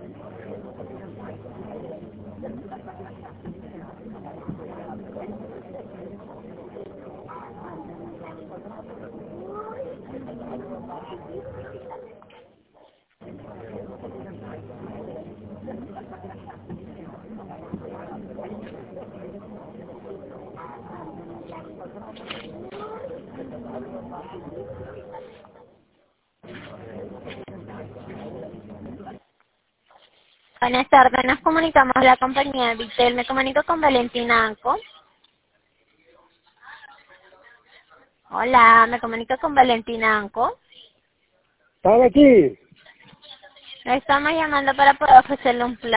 Buenas tardes, nos comunicamos a la compañía de Vitel. Me comunico con Valentina Anco. Hola, me comunico con Valentina Anco. ¿Están aquí? Le estamos llamando para poder ofrecerle un plan